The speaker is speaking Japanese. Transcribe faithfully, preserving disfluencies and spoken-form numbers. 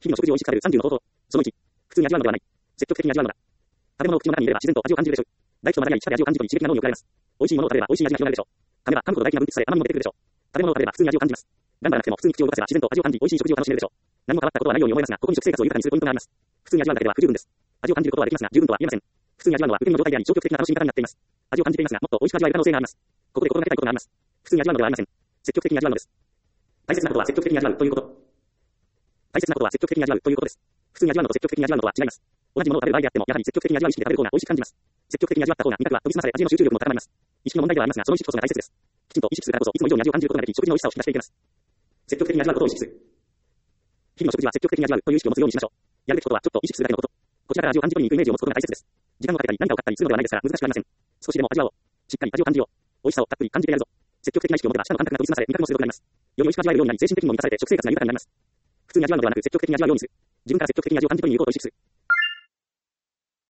日々の食事を意識されるさんじゅうの方法。そのいち、普通に味わうのではない。積極的に味わうのだ。食べ物を口の中に入れれば自然と味を感じるでしょう。唾液と混ざり合い、舌で味を感じ取り刺激が脳に送られます。美味しいものを食べれば美味しい味が広がるでしょう。噛めば噛むほど唾液が分泌され甘みも出てくるでしょう。食べ物を食べれば普通に味を感じます。頑張らなくても普通に口を動かせば自然と味を感じ美味しい食事を楽しめるでしょう。何も変わったことはないように思えますが、ここに食生活を豊かにするポイントがあります。普通に味わうだけでは不十分です。味を感じることはできますが、十分とは言えません。普通に味わうのは受け身の状態であり、消極的な楽しみ方になっています。味を感じていますが、もっと美味しく味わえる可能性があります。ここで心がけたいことがあります。普通に味わうのではありません。積極的に味わうのです。大切なことは積極的に味わうということ。大切なことは積極的に味わうということです。普通に味わうのと積極的に味わうのとは違います。同じものを食べる場合であっても、やはり積極的に味わう意識で食べる方が美味しく感じます。積極的に味わった方が味覚は研ぎ澄まされ、味への集中力も高まります。意識の問題ではありますが、その意識こそが大切です。きちんと意識するからこそ、いつも以上に味を感じることができ、食事の美味しさを引き出していけます。積極的に味わうことを意識する。日々の食事は積極的に味わうという意識を持つようにしましょう。やるべきことはちょっと意識するだけのこと。こちらから味を感じ取りに行くイメージを持つことが大切です。時間をかけたり何かを買ったりするのではないですから難しくありません。少しでも味わおう。しっかり味を感じよう。美味しさをたっぷり感じてやるぞ。積極的な意識を持てば舌の感覚が研ぎ澄まされ、味覚も鋭くなります。より美味しく味わえるようになり、精神的にも満たされて食生活が豊かになります。普通に味わうのではなく積極的に味わうようにする。自分から積極的に味を感じ取りに行こうと意識する。